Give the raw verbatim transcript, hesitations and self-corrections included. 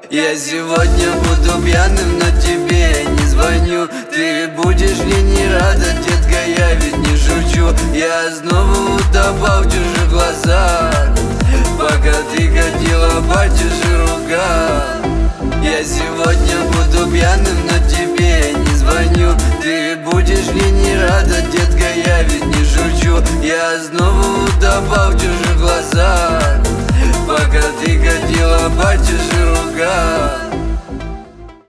Я сегодня буду пьяным, но тебе не звоню. Ты будешь мне не рада, детка, я ведь не шучу. Я снова утопал в чужих глазах, пока ты ходила по чужим рукам. Я сегодня буду пьяным, но тебе не звоню. Ты будешь мне не рада, детка, я ведь не шучу. Я снова утопал в чужих глазах, пока ты ходила по чужим рукам.